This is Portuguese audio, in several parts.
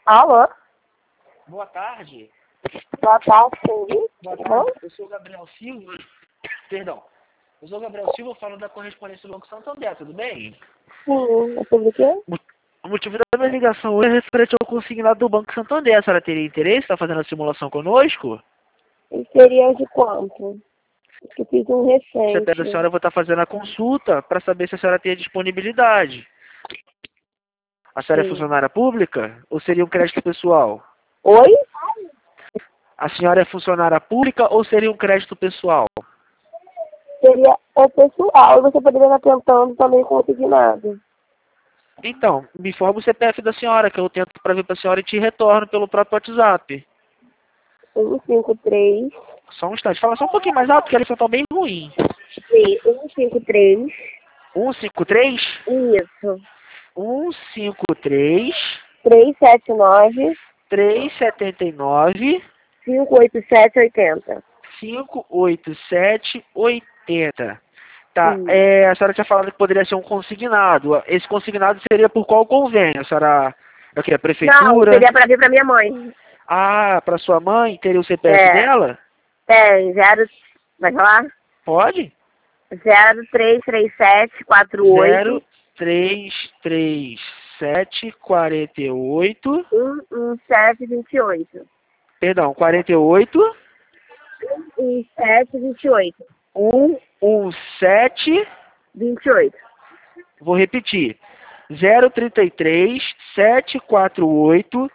Alô? Boa tarde. Boa tarde, sim. Boa Tudo tarde. bom? Eu sou o Gabriel Silva. Perdão. Eu sou o Gabriel Silva, falo da correspondência do Banco Santander, tudo bem? Sim, é sobre o quê? O motivo da minha ligação hoje é referente ao consignado do Banco Santander. A senhora teria interesse? Está fazendo a simulação conosco? E seria de quanto? Porque eu fiz um Você pede a recente. senhora, eu vou estar fazendo a consulta para saber se a senhora tem a disponibilidade. A senhora é Sim. funcionária pública ou seria um crédito pessoal? Oi? A senhora é funcionária pública ou seria um crédito pessoal? Seria o pessoal e você poderia estar tentando também consignado. Então, me informa o CPF da senhora, que eu tento para ver para a senhora e te retorno pelo próprio WhatsApp. 153. Só um instante. Fala só um pouquinho mais alto, que a ligação tá bem ruim. Sim, 153. 153 Isso. 153 379 379 58780. 58780. Tá, Sim. a senhora tinha falado que poderia ser um consignado. Esse consignado seria por qual convênio? A senhora, é o quê? A Não, prefeitura? seria para vir para minha mãe. Ah, para sua mãe, teria o CPF É, dela? tem, zero. Vai falar? Pode? 033748 033748, 11728. perdão, 48 1728. 117, 28. vou repetir, 033 748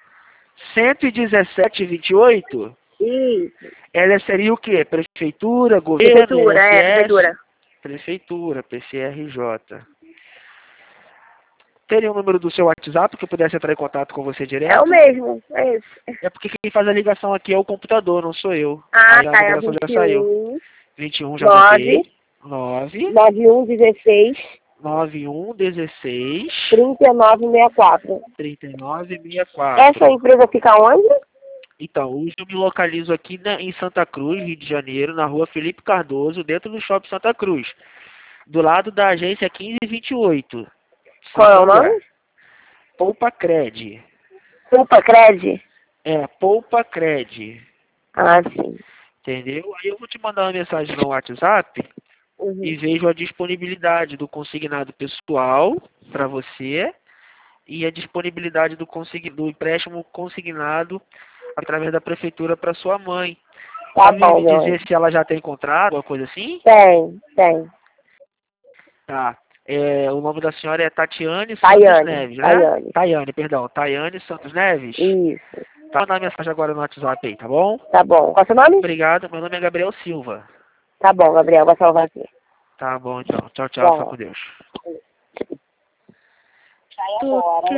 11728. Isso. Ela seria o quê? Prefeitura, governo, Prefeitura, INSS? prefeitura. Prefeitura, PCRJ. Teria o número do seu WhatsApp que eu pudesse entrar em contato com você É o direto? mesmo, é esse. É porque quem faz a ligação aqui é o computador, não sou eu. Ah, Aí a tá, é numeração já saiu. 21 21 já 9 anotei. 9 91 16 91 16 3964. 3964. Essa empresa fica onde? Então, hoje eu me localizo aqui em Santa Cruz, Rio de Janeiro, na rua Felipe Cardoso, dentro do Shopping Santa Cruz. Do lado da agência 1528. Qual é o Santander. nome? Poupa Cred. Culpa Cred? É, Poupa Cred. Ah, sim. Entendeu? Aí eu vou te mandar uma mensagem no WhatsApp e Uhum. vejo a disponibilidade do consignado pessoal para você e a disponibilidade do empréstimo consignado através da prefeitura para sua mãe. Tá Sabe bom, me meu dizer anjo. se ela já tem contrato, alguma coisa assim? Tem, tem. Tá. O nome da senhora é Tatiane Santos Tayane, Neves, né? Tayane. Tayane, perdão. Tayane Santos Neves. Isso. Tá mandando mensagem agora no WhatsApp aí, tá bom? Tá bom. Qual é o seu nome? Obrigado. Meu nome é Gabriel Silva. Tá bom, Gabriel. Vou salvar aqui. Tá bom, então. Tchau, tchau. Fica Tchau. com Deus. Sai Tô agora.